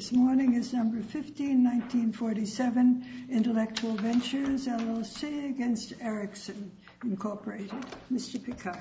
This morning is number 15-1947, Intellectual Ventures, LLC against Ericsson, Incorporated. Mr. Picard.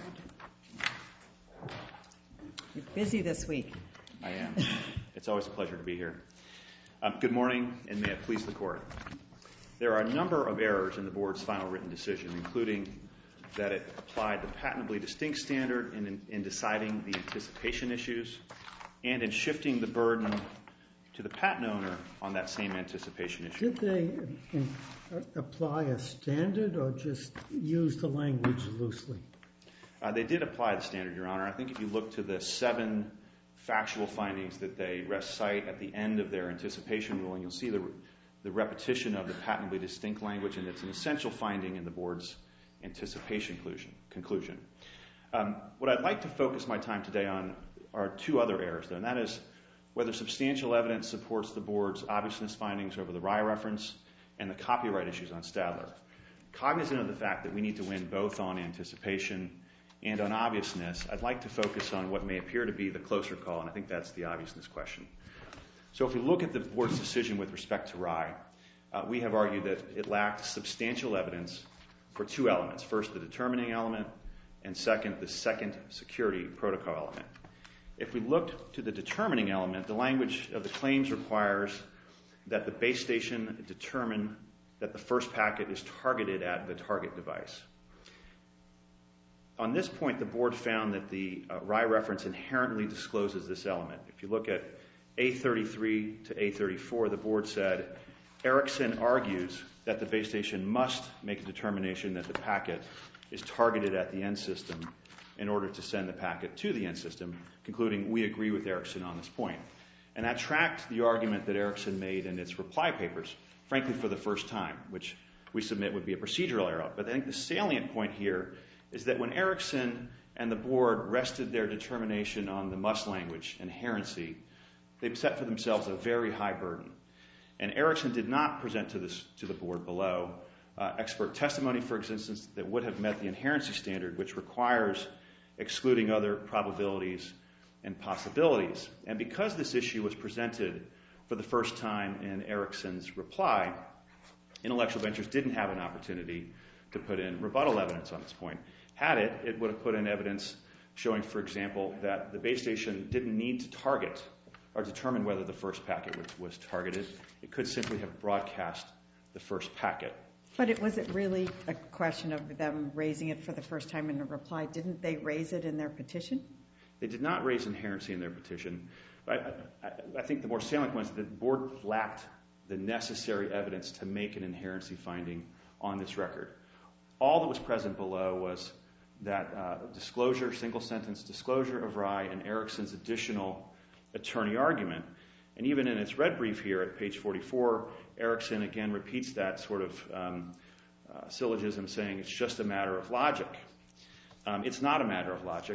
You're busy this week. I am. It's always a pleasure to be here. Good morning, and may it please the Court. There are a number of errors in the Board's final written decision, including that it applied the patently distinct standard in deciding the anticipation issues and in shifting the burden to the patent owner on that same anticipation issue. Did they apply a standard or just use the language loosely? They did apply the standard, Your Honor. I think if you look to the 7 factual findings that they recite at the end of their anticipation ruling, you'll see the repetition of the patently distinct language, and it's an essential finding in the Board's anticipation conclusion. What I'd like to focus my time today on are 2 other errors, though, and that is whether substantial evidence supports the Board's obviousness findings over the Rye reference and the copyright issues on Stadler. Cognizant of the fact that we need to win both on anticipation and on obviousness, I'd like to focus on what may appear to be the closer call, and I think that's the obviousness question. So if we look at the Board's decision with respect to Rye, we have argued that it lacked substantial evidence for 2 elements. First, the determining element, and second, the second security protocol element. If we look to the determining element, the language of the claims requires that the base station determine that the first packet is targeted at the target device. On this point, the Board found that the Rye reference inherently discloses this element. If you look at A33 to A34, the Board said, Ericsson argues that the base station must make a determination that the packet is targeted at the end system in order to send the packet to the end system, concluding we agree with Ericsson on this point. And that tracked the argument that Ericsson made in its reply papers, frankly for the first time, which we submit would be a procedural error. But I think the salient point here is that when Ericsson and the Board rested their determination on the must language, inherency, they set for themselves a very high burden. And Ericsson did not present to the Board below expert testimony, for instance, that would have met the inherency standard, which requires excluding other probabilities and possibilities. And because this issue was presented for the first time in Ericsson's reply, Intellectual Ventures didn't have an opportunity to put in rebuttal evidence on this point. Had it, it would have put in evidence showing, for example, that the base station didn't need to target or determine whether the first packet was targeted. It could simply have broadcast the first packet. But was it really a question of them raising it for the first time in a reply? Didn't they raise it in their petition? They did not raise inherency in their petition. I think the more salient point is that the Board lacked the necessary evidence to make an inherency finding on this record. All that was present below was that disclosure, single-sentence disclosure of Rye and Ericsson's additional attorney argument. And even in its red brief here at page 44, Ericsson again repeats that sort of syllogism, saying it's just a matter of logic. It's not a matter of logic.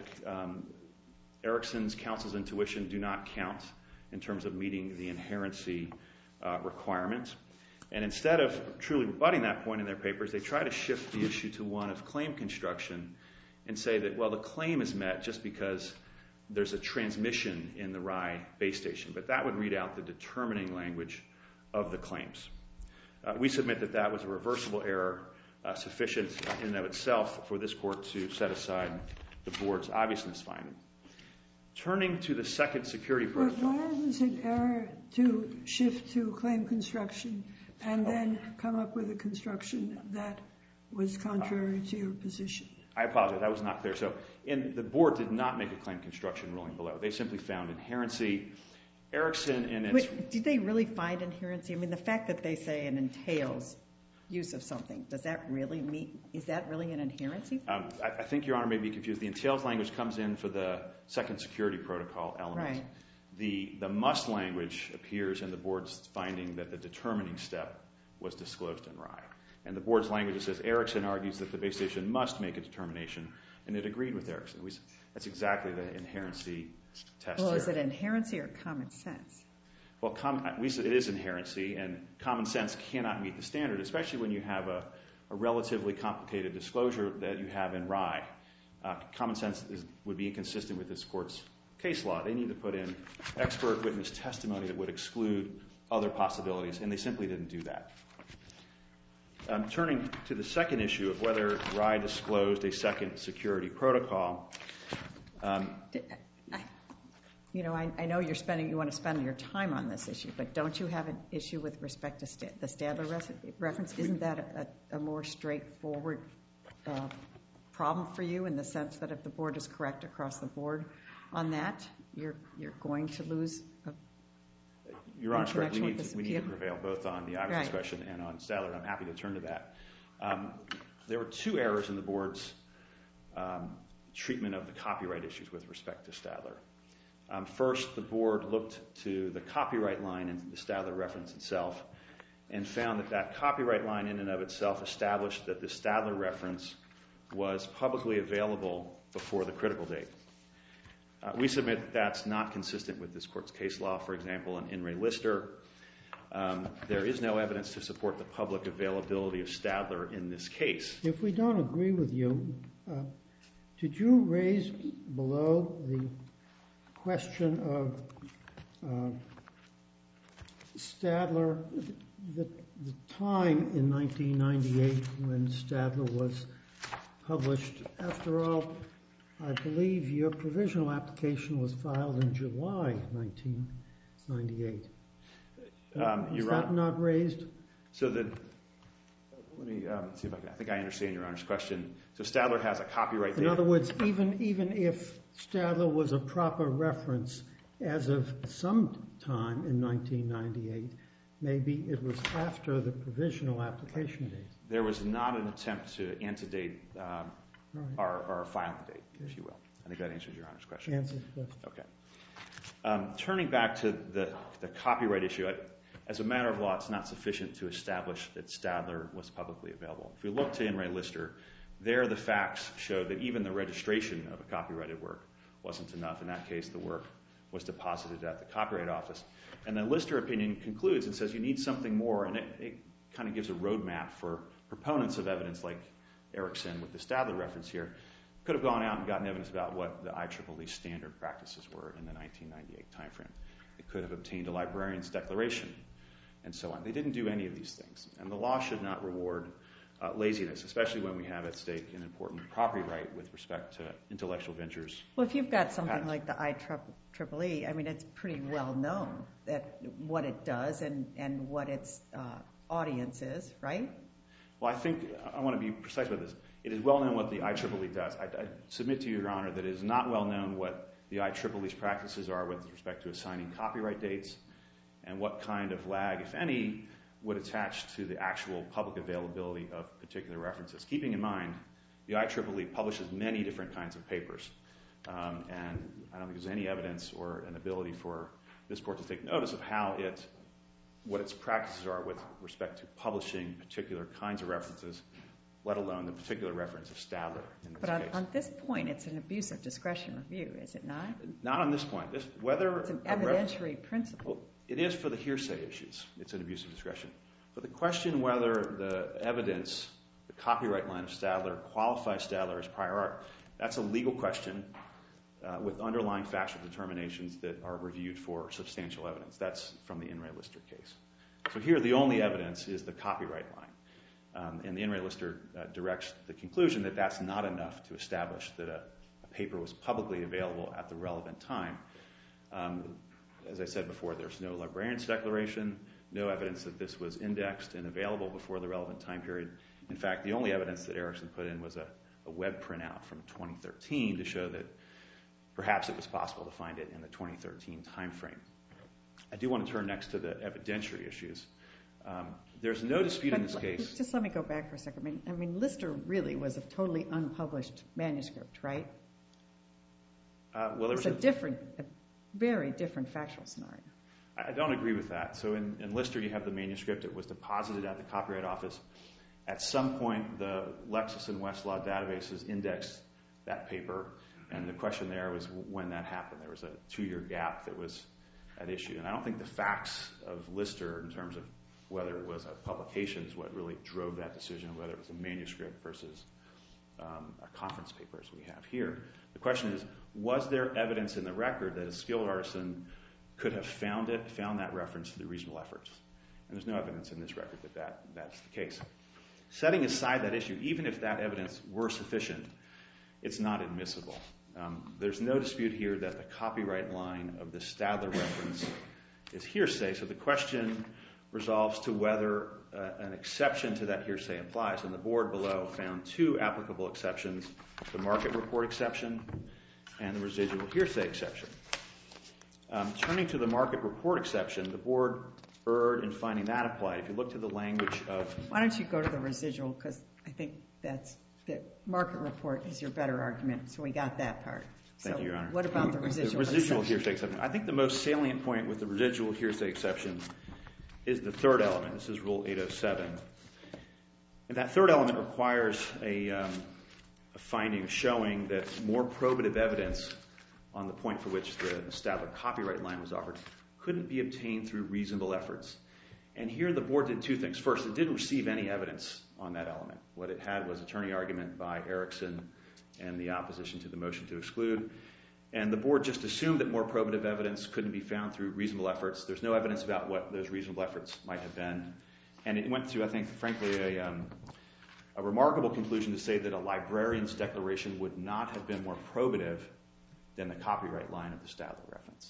Ericsson's counsel's intuition do not count in terms of meeting the inherency requirement. And instead of truly rebutting that point in their papers, they try to shift the issue to one of claim construction and say that, well, the claim is met just because there's a transmission in the Rye base station. But that would read out the determining language of the claims. We submit that that was a reversible error sufficient in and of itself for this Court to set aside the Board's obviousness finding. Turning to the second security protocol. Why was it error to shift to claim construction and then come up with a construction that was contrary to your position? I apologize, that was not clear. So the Board did not make a claim construction ruling below. They simply found inherency. Ericsson and its... Did they really find inherency? I mean, the fact that they say it entails use of something, does that really mean, is that really an inherency? I think Your Honor may be confused. The entails language comes in for the second security protocol element. Right. The must language appears in the Board's finding that the determining step was disclosed in Rye. And the Board's language says Ericsson argues that the base station must make a determination, and it agreed with Ericsson. That's exactly the inherency test here. Well, is it inherency or common sense? Well, we said it is inherency, and common sense cannot meet the standard, especially when you have a relatively complicated disclosure that you have in Rye. Common sense would be inconsistent with this Court's case law. They need to put in expert witness testimony that would exclude other possibilities, and they simply didn't do that. Turning to the second issue of whether RAI disclosed a second security protocol. I know you want to spend your time on this issue, but don't you have an issue with respect to the Stadler reference? Isn't that a more straightforward problem for you in the sense that if the board is correct across the board on that, you're going to lose? Your Honor, correct. We need to prevail both on the obvious question and on Stadler, and I'm happy to turn to that. There were two errors in the board's treatment of the copyright issues with respect to Stadler. First, the board looked to the copyright line in the Stadler reference itself and found that copyright line in and of itself established that the Stadler reference was publicly available before the critical date. We submit that that's not consistent with this court's case law. For example, in Ray Lister, there is no evidence to support the public availability of Stadler in this case. If we don't agree with you, did you raise below the question of Stadler, the time in 1998 when Stadler was published? After all, I believe your provisional application was filed in July 1998. Is that not raised? So let me see if I think I understand Your Honor's question. So Stadler has a copyright date. In other words, even if Stadler was a proper reference as of some time in 1998, maybe it was after the provisional application date. There was not an attempt to antedate our filing date, if you will. I think that answers Your Honor's question. Answers the question. Okay. Turning back to the copyright issue, as a matter of law, it's not sufficient to establish that Stadler was publicly available. If we look to In Re Lister, there the facts show that even the registration of a copyrighted work wasn't enough. In that case, the work was deposited at the Copyright Office. And the Lister opinion concludes and says you need something more, and it kind of gives a roadmap for proponents of evidence like Erickson with the Stadler reference here. Could have gone out and gotten evidence about what the IEEE standard practices were in the 1998 timeframe. It could have obtained a librarian's declaration and so on. They didn't do any of these things. And the law should not reward laziness, especially when we have at stake an important property right with respect to intellectual ventures. Well, if you've got something like the IEEE, I mean, it's pretty well known that what it does and what its audience is, right? Well, I think I want to be precise with this. It is well known what the IEEE does. I submit to you, Your Honor, that it is not well known what the IEEE's practices are with respect to assigning copyright dates and what kind of lag, if any, would attach to the actual public availability of particular references. Keeping in mind, the IEEE publishes many different kinds of papers, and I don't think there's any evidence or an ability for this court to take notice of what its practices are with respect to publishing particular kinds of references, let alone the particular reference of Stadler in this case. But on this point, it's an abuse of discretion review, is it not? Not on this point. It's an evidentiary principle. Well, it is for the hearsay issues. It's an abuse of discretion. But the question whether the evidence, the copyright line of Stadler, qualifies Stadler as prior art, that's a legal question with underlying factual determinations that are reviewed for substantial evidence. That's from the In Re Lister case. So here the only evidence is the copyright line. And the In Re Lister directs the conclusion that that's not enough to establish that a paper was publicly available at the relevant time. As I said before, there's no librarian's declaration, no evidence that this was indexed and available before the relevant time period. In fact, the only evidence that Erickson put in was a web printout from 2013 to show that perhaps it was possible to find it in the 2013 time frame. I do want to turn next to the evidentiary issues. There's no dispute in this case. Just let me go back for a second. I mean, Lister really was a totally unpublished manuscript, right? It's a very different factual scenario. I don't agree with that. So in Lister, you have the manuscript. It was deposited at the Copyright Office. At some point, the Lexis and Westlaw databases indexed that paper, and the question there was when that happened. There was a 2-year gap that was at issue. And I don't think the facts of Lister in terms of whether it was a publication is what really drove that decision, whether it was a manuscript versus a conference paper as we have here. The question is, was there evidence in the record that a skilled artisan could have found that reference through reasonable efforts? And there's no evidence in this record that that's the case. Setting aside that issue, even if that evidence were sufficient, it's not admissible. There's no dispute here that the copyright line of the Stadler reference is hearsay, so the question resolves to whether an exception to that hearsay applies, and the board below found two applicable exceptions, the market report exception and the residual hearsay exception. Turning to the market report exception, the board erred in finding that applied. If you look to the language of... Why don't you go to the residual, because I think that market report is your better argument, so we got that part. Thank you, Your Honor. What about the residual hearsay exception? I think the most salient point with the residual hearsay exception is the third element. This is Rule 807. And that third element requires a finding showing that more probative evidence on the point for which the Stadler copyright line was offered couldn't be obtained through reasonable efforts. And here the board did two things. First, it didn't receive any evidence on that element. What it had was attorney argument by Erickson and the opposition to the motion to exclude. And the board just assumed that more probative evidence couldn't be found through reasonable efforts. There's no evidence about what those reasonable efforts might have been. And it went to, I think, frankly, a remarkable conclusion to say that a librarian's declaration would not have been more probative than the copyright line of the Stadler reference.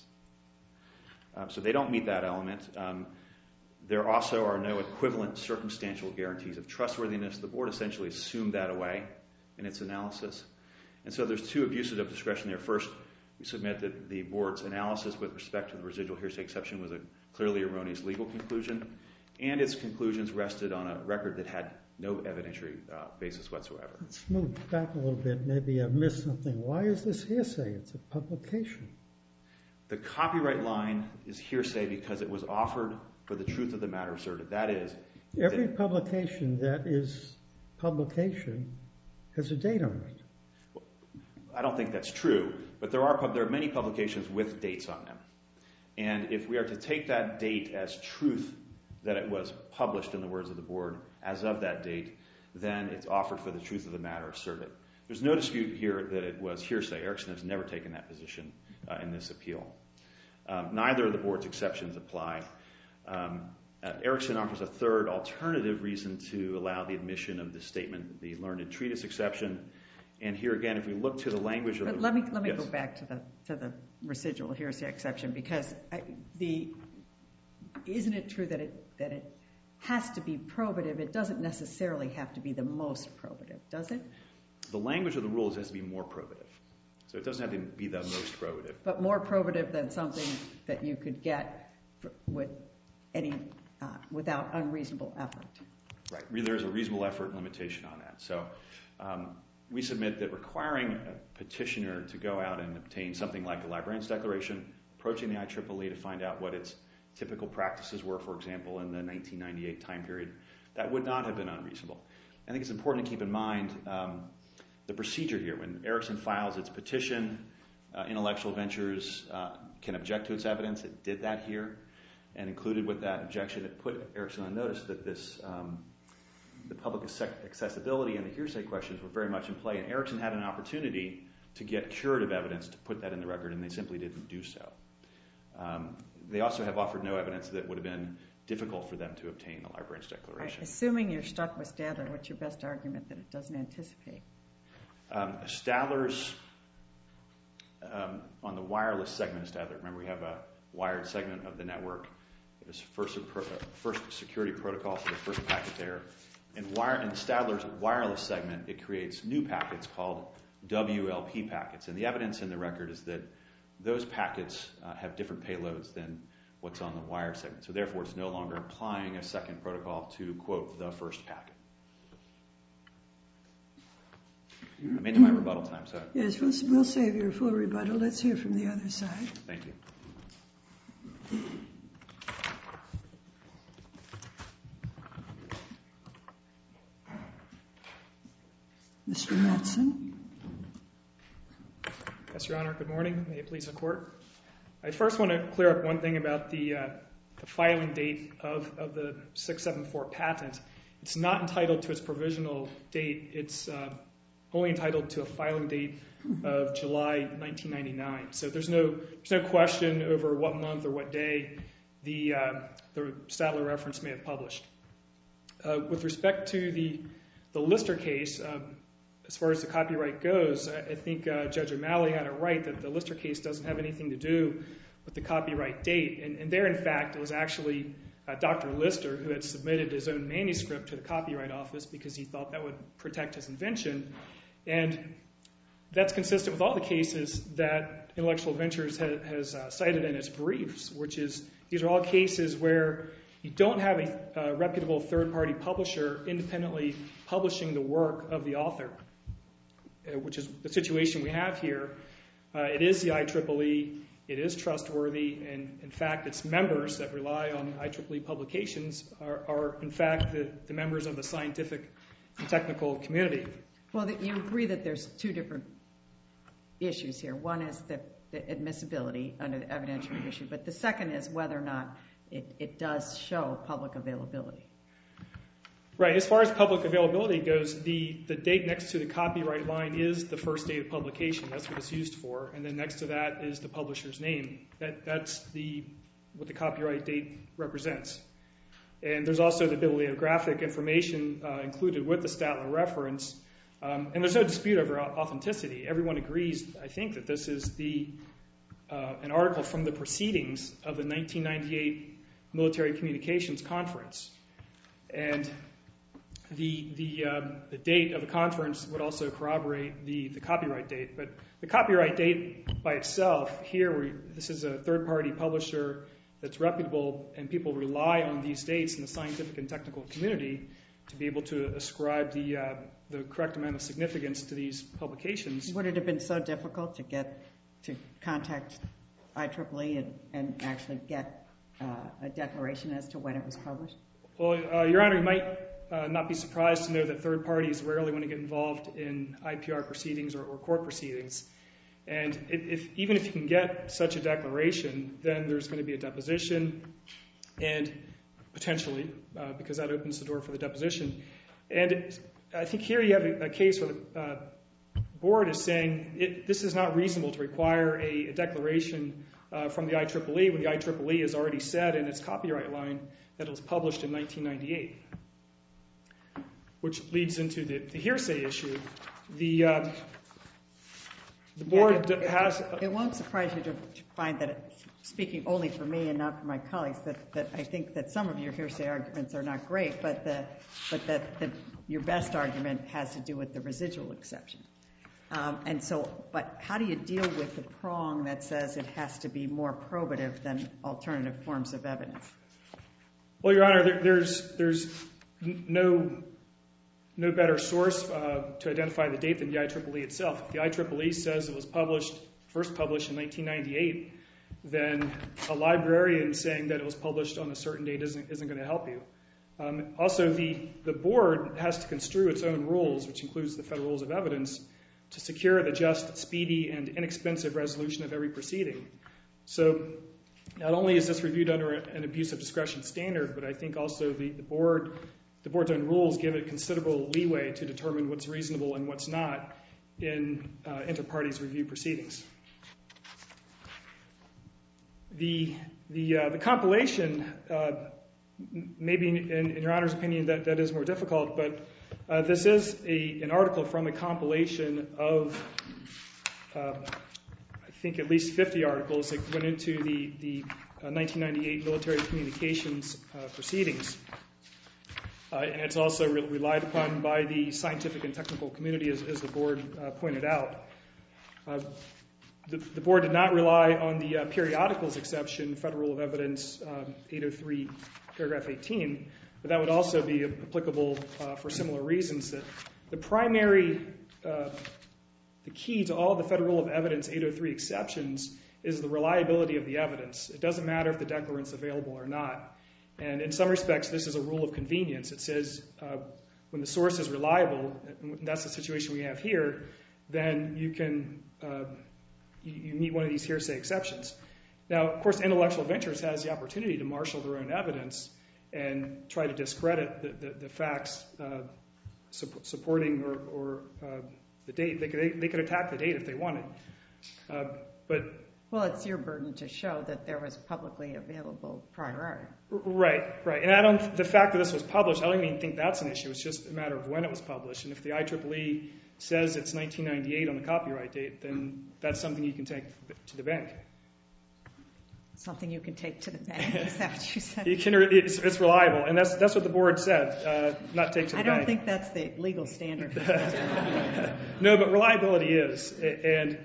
So they don't meet that element. There also are no equivalent circumstantial guarantees of trustworthiness. The board essentially assumed that away in its analysis. And so there's two abuses of discretion there. First, we submit that the board's analysis with respect to the residual hearsay exception was a clearly erroneous legal conclusion, and its conclusions rested on a record that had no evidentiary basis whatsoever. Let's move back a little bit. Maybe I've missed something. Why is this hearsay? It's a publication. The copyright line is hearsay because it was offered for the truth of the matter asserted. That is... Every publication that is publication has a date on it. I don't think that's true, but there are many publications with dates on them. And if we are to take that date as truth, that it was published in the words of the board as of that date, then it's offered for the truth of the matter asserted. There's no dispute here that it was hearsay. Erickson has never taken that position in this appeal. Neither of the board's exceptions apply. Erickson offers a third alternative reason to allow the admission of the statement, the learned treatise exception. And here again, if we look to the language of... Let me go back to the residual hearsay exception, because isn't it true that it has to be probative? It doesn't necessarily have to be the most probative, does it? The language of the rules has to be more probative. So it doesn't have to be the most probative. But more probative than something that you could get without unreasonable effort. Right. There's a reasonable effort limitation on that. So we submit that requiring a petitioner to go out and obtain something like a librarian's declaration, approaching the IEEE to find out what its typical practices were, for example, in the 1998 time period, that would not have been unreasonable. I think it's important to keep in mind the procedure here. When Erickson files its petition, Intellectual Ventures can object to its evidence. It did that here, and included with that objection, it put Erickson on notice that the public accessibility and the hearsay questions were very much in play, and Erickson had an opportunity to get curative evidence to put that in the record, and they simply didn't do so. They also have offered no evidence that it would have been difficult for them to obtain a librarian's declaration. Right. Assuming you're stuck with Stadler, what's your best argument that it doesn't anticipate? Stadler's, on the wireless segment of Stadler, remember we have a wired segment of the network. It was first security protocol for the first packet there. In Stadler's wireless segment, it creates new packets called WLP packets, and the evidence in the record is that those packets have different payloads than what's on the wired segment. So therefore, it's no longer applying a second protocol to, quote, the first packet. I'm into my rebuttal time, so... Yes, we'll save your full rebuttal. Let's hear from the other side. Thank you. Mr. Mattson. Yes, Your Honor. Good morning. May it please the Court. I first want to clear up one thing about the filing date of the 674 patent. It's not entitled to its provisional date. It's only entitled to a filing date of July 1999. So there's no question over what month or what day the Stadler reference may have published. With respect to the Lister case, as far as the copyright goes, I think Judge O'Malley had it right that the Lister case doesn't have anything to do with the copyright date. And there, in fact, it was actually Dr. Lister who had submitted his own manuscript to the Copyright Office because he thought that would protect his invention. And that's consistent with all the cases that Intellectual Ventures has cited in its briefs, which is these are all cases where you don't have a reputable third-party publisher independently publishing the work of the author, which is the situation we have here. It is the IEEE. It is trustworthy, and in fact, its members that rely on IEEE publications are in fact, the members of the scientific and technical community. Well, you agree that there's two different issues here. One is the admissibility under the evidentiary issue, but the second is whether or not it does show public availability. Right. As far as public availability goes, the date next to the copyright line is the first date of publication. That's what it's used for. And then next to that is the publisher's name. That's what the copyright date represents. And there's also the bibliographic information included with the Stadler reference. And there's no dispute over authenticity. Everyone agrees, I think, that this is an article from the proceedings of the 1998 Military Communications Conference. And the date of the conference would also corroborate the copyright date. But the copyright date by itself, here, this is a third-party publisher that's reputable, and people rely on these dates in the scientific and technical community to be able to ascribe the correct amount of significance to these publications. Would it have been so difficult to contact IEEE and actually get a declaration as to when it was published? Well, Your Honor, you might not be surprised to know that third parties rarely want to get involved in IPR proceedings or court proceedings. And even if you can get such a declaration, then there's going to be a deposition, and potentially, because that opens the door for the deposition. And I think here you have a case where the board is saying this is not reasonable to require a declaration from the IEEE when the IEEE has already said in its copyright line that it was published in 1998. Which leads into the hearsay issue. The board has... It won't surprise you to find that, speaking only for me and not for my colleagues, that I think that some of your hearsay arguments are not great, but that your best argument has to do with the residual exception. But how do you deal with the prong that says it has to be more probative than alternative forms of evidence? Well, Your Honor, there's no better source to identify the date than the IEEE itself. If the IEEE says it was first published in 1998, then a librarian saying that it was published on a certain date isn't going to help you. Also, the board has to construe its own rules, which includes the Federal Rules of Evidence, to secure the just, speedy, and inexpensive resolution of every proceeding. So not only is this reviewed under an abuse of discretion standard, but I think also the board's own rules give it considerable leeway to determine what's reasonable and what's not in inter-parties review proceedings. The compilation, maybe in Your Honor's opinion that is more difficult, but this is an article from a compilation of, I think, at least 50 articles that went into the 1998 military communications proceedings. And it's also relied upon by the scientific and technical community, as the board pointed out. The board did not rely on the periodicals exception, Federal Rule of Evidence 803, paragraph 18, but that would also be applicable for similar reasons. That the primary, the key to all the Federal Rule of Evidence 803 exceptions is the reliability of the evidence. It doesn't matter if the declarant's available or not. And in some respects, this is a rule of convenience. It says when the source is reliable, and that's the situation we have here, then you can you meet one of these hearsay exceptions. Now, of course, Intellectual Ventures has the opportunity to marshal their own evidence and try to discredit the facts supporting or the date. They could attack the date if they wanted. Well, it's your burden to show that there was publicly available prior art. Right. And the fact that this was published, I don't even think that's an issue. It's just a matter of when it was published. And if the IEEE says it's 1998 on the copyright date, then that's something you can take to the bank. Something you can take to the bank, is that what you said? It's reliable, and that's what the board said, not take to the bank. I don't think that's the legal standard. No, but reliability is. And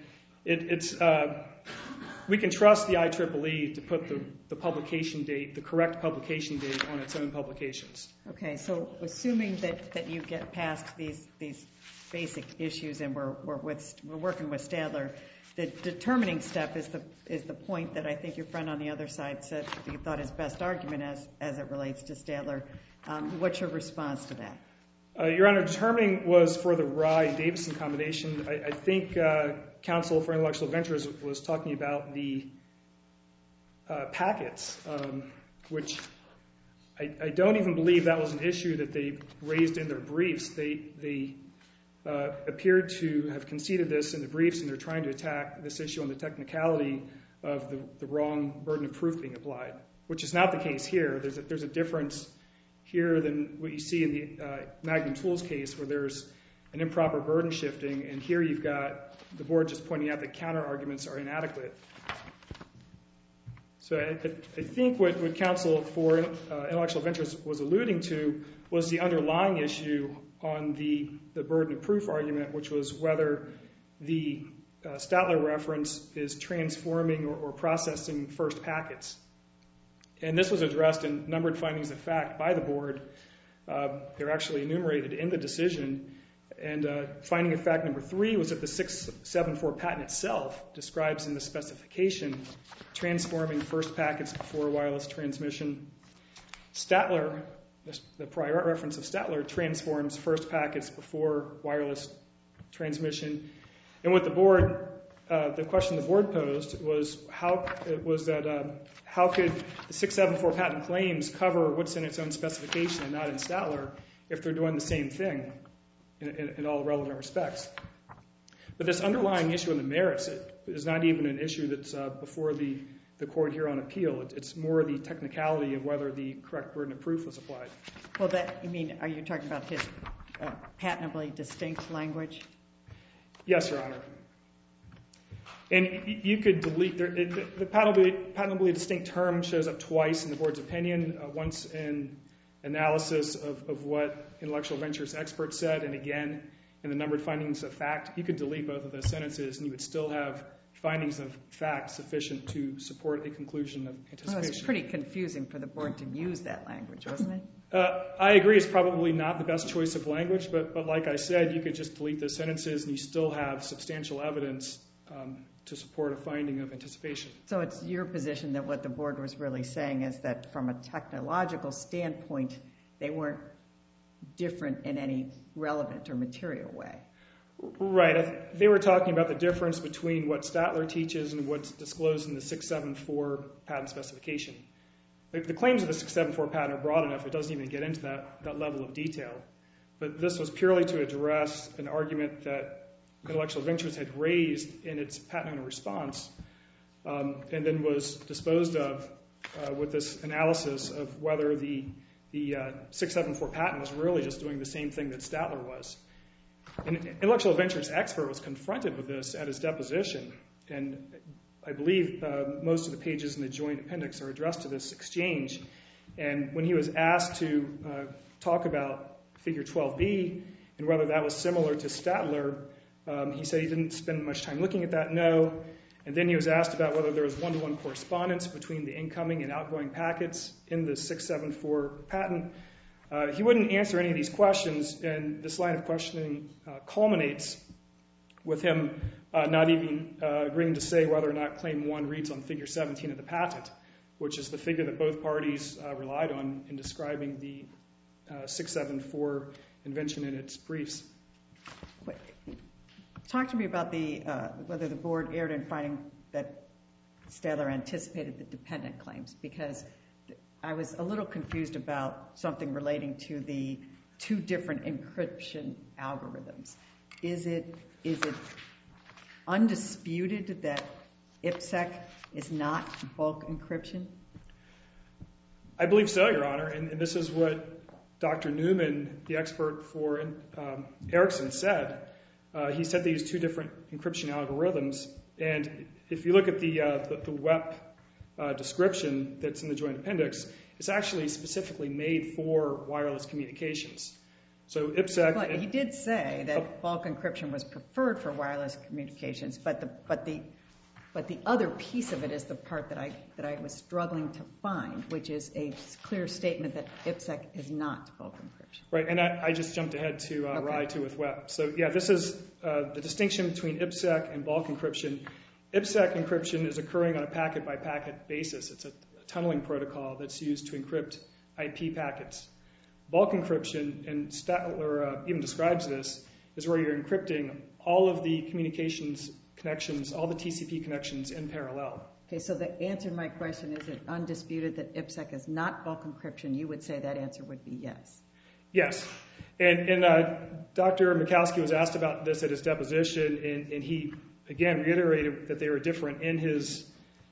we can trust the IEEE to put the publication date, the correct publication date on its own publications. Okay, so assuming that you get past these basic issues and we're working with Stadler, the determining step is the point that I think your friend on the other side said he thought his best argument as it relates to Stadler. What's your response to that? Your Honor, determining was for the Rye-Davison combination. I think Counsel for Intellectual Ventures was talking about the packets, which I don't even believe that was an issue that they raised in their briefs. They appeared to have conceded this in the briefs, and they're trying to attack this issue on the technicality of the wrong burden of proof being applied, which is not the case here. There's a difference here than what you see in the Magnum Tools case, where there's an improper burden shifting, and here you've got the board just pointing out that counter-arguments are inadequate. So I think what Counsel for Intellectual Ventures was alluding to was the underlying issue on the burden of proof argument, which was whether the Stadler reference is transforming or processing first packets. And this was addressed in numbered findings of fact by the board. They're actually enumerated in the decision. And finding of fact number 3 was that the 674 patent itself describes in the specification transforming first packets before wireless transmission. Stadler, the prior art reference of Stadler, transforms first packets before wireless transmission. And what the question the board posed was how could the 674 patent claims cover what's in its own specification and not in Stadler if they're doing the same thing in all relevant respects. But this underlying issue on the merits is not even an issue that's before the court here on appeal. It's more the technicality of whether the correct burden of proof was applied. Well, are you talking about his patently distinct language? Yes, Your Honor. And you could delete the patently distinct term shows up twice in the board's opinion, once in analysis of what Intellectual Ventures experts said, and again in the numbered findings of fact. You could delete both of those sentences, and you would still have findings of fact sufficient to support a conclusion of anticipation. Well, it's pretty confusing for the board to use that language, wasn't it? I agree it's probably not the best choice of language, but like I said, you could just delete those sentences and you still have substantial evidence to support a finding of anticipation. So it's your position that what the board was really saying is that from a technological standpoint, they weren't different in any relevant or material way. Right. They were talking about the difference between what Stadler teaches and what's disclosed in the 674 patent specification. The claims of the 674 patent are broad enough, it doesn't even get into that level of detail. But this was purely to address an argument that Intellectual Ventures had raised in its patent owner response, and then was disposed of with this analysis of whether the 674 patent was really just doing the same thing that Stadler was. An Intellectual Ventures expert was confronted with this at his deposition, and I believe most of the pages in the joint appendix are addressed to this exchange. And when he was asked to talk about Figure 12b and whether that was similar to Stadler, he said he didn't spend much time looking at that, no. And then he was asked about whether there was one-to-one correspondence between the incoming and outgoing packets in the 674 patent. He wouldn't answer any of these questions, and this line of questioning culminates with him not even agreeing to say whether or not Claim 1 reads on Figure 17 of the patent, which is the figure that both parties relied on in describing the 674 invention in its briefs. Talk to me about whether the board erred in finding that Stadler anticipated the dependent claims, because I was a little confused about something relating to the two different encryption algorithms. is it undisputed that IPSEC is not bulk encryption? I believe so, Your Honor, and this is what Dr. Newman, the expert for Ericsson, said. He said they use two different encryption algorithms, and if you look at the WEP description that's in the joint appendix, it's actually specifically made for wireless communications. So IPSEC... But he did say that bulk encryption was preferred for wireless communications, but the other piece of it is the part that I was struggling to find, which is a clear statement that IPSEC is not bulk encryption. Right, and I just jumped ahead to RAI 2 with WEP. So yeah, this is the distinction between IPSEC and bulk encryption. IPSEC encryption is occurring on a packet-by-packet basis. It's a tunneling protocol that's used to encrypt IP packets. Bulk encryption, and Statler even describes this, is where you're encrypting all of the communications connections, all the TCP connections in parallel. Okay, so the answer to my question, is it undisputed that IPSEC is not bulk encryption? You would say that answer would be yes. Yes, and Dr. Mikowski was asked about this at his deposition, and he again reiterated that they were different in his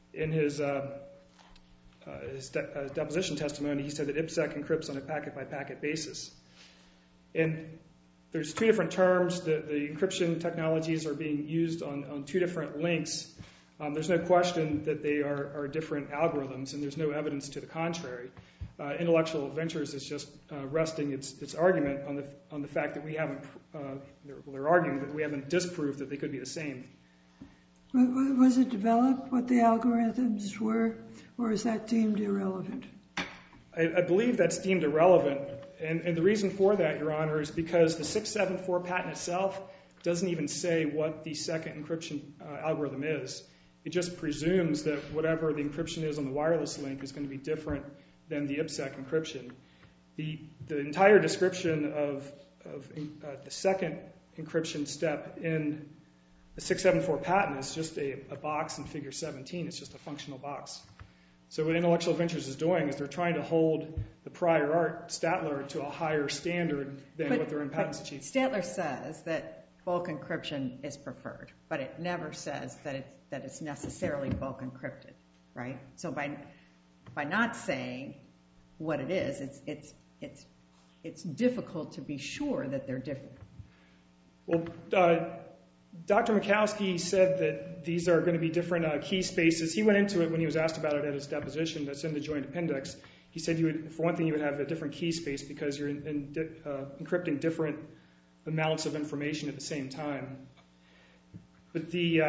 deposition testimony. He said that IPSEC encrypts on a packet-by-packet basis. And there's two different terms. The encryption technologies are being used on two different links. There's no question that they are different algorithms, and there's no evidence to the contrary. Intellectual Ventures is just resting its argument on the fact that we haven't, they're arguing that we haven't disproved that they could be the same. Was it developed what the algorithms were, or is that deemed irrelevant? I believe that's deemed irrelevant, and the reason for that, Your Honor, is because the 674 patent itself doesn't even say what the second encryption algorithm is. It just presumes that whatever the encryption is on the wireless link is going to be different than the IPSEC encryption. The entire description of the second encryption step in the 674 patent is just a box in Figure 17. It's just a functional box. So what Intellectual Ventures is doing is they're trying to hold the prior art, Statler, to a higher standard than what their own patents achieve. Statler says that bulk encryption is preferred, but it never says that it's necessarily bulk encrypted, right? So by not saying what it is, it's difficult to be sure that they're different. Well, Dr. Mikowski said that these are going to be different key spaces. He went into it when he was asked about it at his deposition that's in the joint appendix. He said, for one thing, you would have a different key space because you're encrypting different amounts of information at the same time. But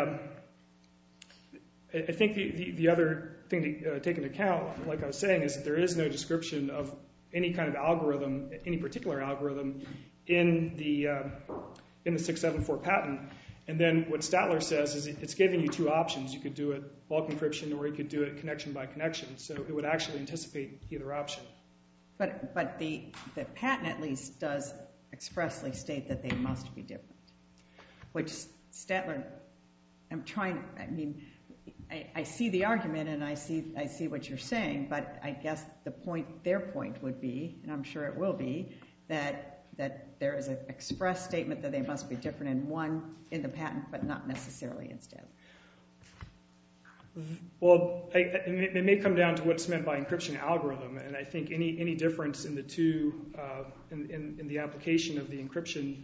I think the other thing to take into account, like I was saying, is that there is no description of any kind of algorithm, any particular algorithm, in the 674 patent. And then what Statler says is it's giving you two options. You could do it bulk encryption, or you could do it connection by connection. So it would actually anticipate either option. But the patent at least does expressly state that they must be different, which Statler, I see the argument and I see what you're saying, but I guess their point would be, and I'm sure it will be, that there is an express statement that they must be different in the patent, but not necessarily in Statler. Well, it may come down to what's meant by encryption algorithm, and I think any difference in the two, in the application of the encryption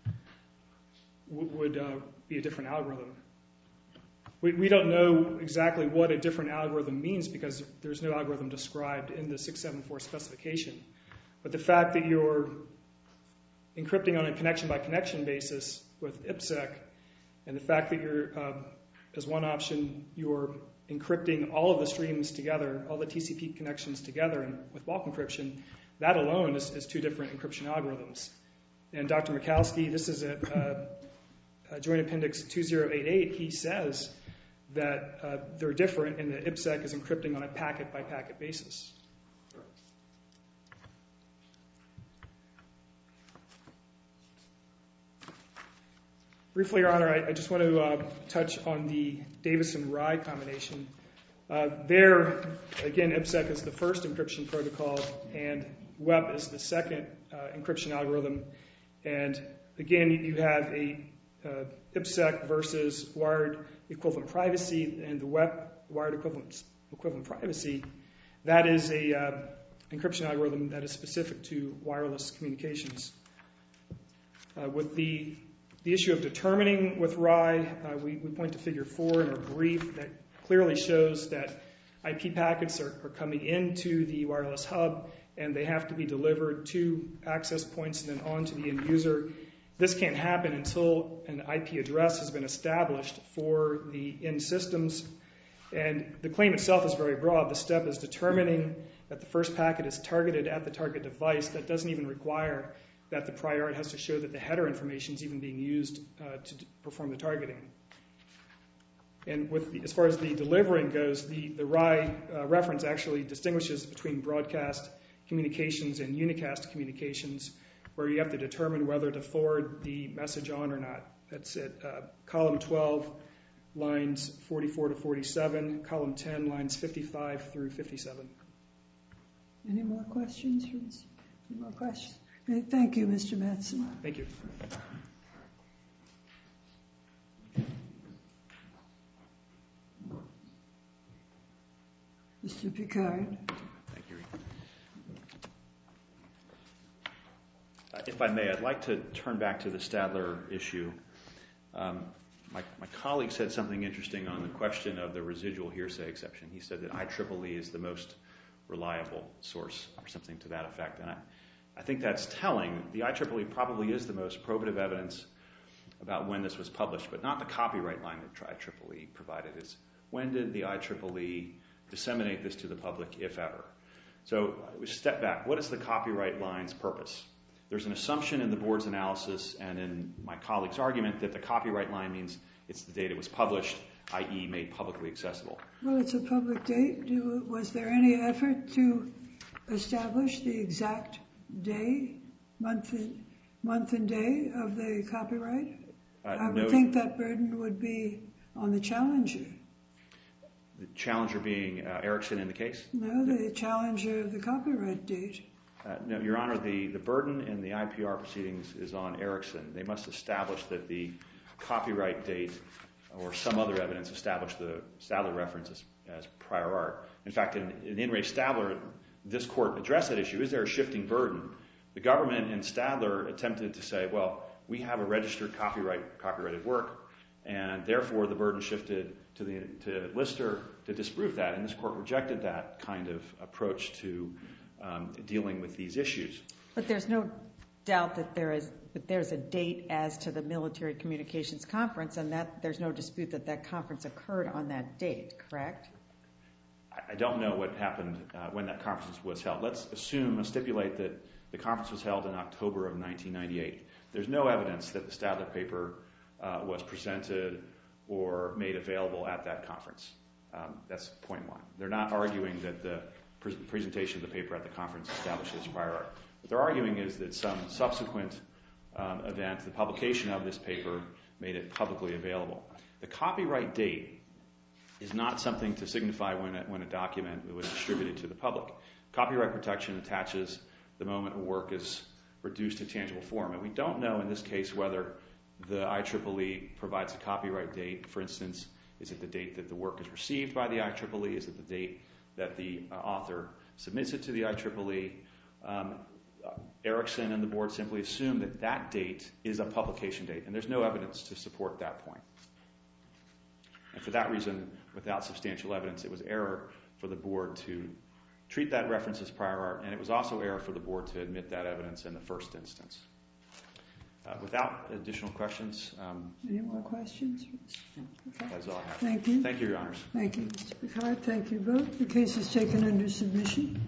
would be a different algorithm. We don't know exactly what a different algorithm means because there's no algorithm described in the 674 specification. But the fact that you're encrypting on a connection by connection basis with IPSEC, and the fact that you're, as one option, you're encrypting all of the streams together, all the TCP connections together, and with bulk encryption, that alone is two different encryption algorithms. And Dr. Mikowski, this is at Joint Appendix 2088, he says that they're different and that IPSEC is encrypting on a packet by packet basis. Briefly, Your Honor, I just want to touch on the Davis-Rye combination. There, again, IPSEC is the first encryption protocol, and WEP is the second encryption algorithm. And again, you have a IPsec versus wired equivalent privacy, and the wired equivalent privacy, that is a encryption algorithm that is specific to wireless communications. With the issue of determining with RAI, we point to Figure 4 in our brief that clearly shows that IP packets are coming into the wireless hub, and they have to be delivered to access points and then on to the end user. This can't happen until an IP address has been established for the end systems. And the claim itself is very broad. The step is determining that the first packet is targeted at the target device. That doesn't even require that the prior art has to show that the header information is even being used to perform the targeting. And as far as the delivering goes, the RAI reference actually distinguishes between broadcast communications and unicast communications, where you have to determine whether to forward the message on or not. That's at column 12, lines 44 to 47, column 10, lines 55 through 57. Any more questions? Any more questions? Thank you, Mr. Mattson. Thank you. Mr. Picard. Thank you. If I may, I'd like to turn back to the Stadler issue. My colleague said something interesting on the question of the residual hearsay exception. He said that IEEE is the most reliable source or something to that effect. And I think that's telling. The IEEE probably is the most probative evidence about when this was published, but not the copyright line that IEEE provided. It's when did the IEEE disseminate this to the public, if ever? So we step back. What is the copyright line's purpose? There's an assumption in the board's analysis and in my colleague's argument that the copyright line means it's the date it was published, i.e. made publicly accessible. Well, it's a public date. Was there any effort to establish the exact day, month and day of the copyright? I would think that burden would be on the challenger. The challenger being Ericsson in the case? No, the challenger of the copyright date. No, Your Honor, the burden in the IPR proceedings is on Ericsson. They must establish that the copyright date or some other evidence established the Stadler reference as prior art. In fact, in In re Stadler, this court addressed that issue. Is there a shifting burden? The government in Stadler attempted to say, well, we have a registered copyrighted work, and therefore the burden shifted to Lister to disprove that. And this court rejected that kind of approach to dealing with these issues. But there's no doubt that there's a date as to the military communications conference, and that there's no dispute that that conference occurred on that date, correct? I don't know what happened when that conference was held. Let's stipulate that the conference was held in October of 1998. There's no evidence that the Stadler paper was presented or made available at that conference. That's point one. They're not arguing that the presentation of the paper at the conference establishes prior art. What they're arguing is that some subsequent event, the publication of this paper, made it publicly available. The copyright date is not something to signify when a document was distributed to the public. Copyright protection attaches the moment a work is reduced to tangible form. And we don't know in this case whether the IEEE provides a copyright date. For instance, is it the date that the work is received by the IEEE? Is it the date that the author submits it to the IEEE? Ericsson and the board simply assume that that date is a publication date, and there's no evidence to support that point. And for that reason, without substantial evidence, it was error for the board to treat that reference as prior art, and it was also error for the board to admit that evidence in the first instance. Without additional questions. Any more questions? Okay. That's all I have. Thank you. Thank you, Your Honors. Thank you, Mr. Picard. Thank you both. The case is taken under submission.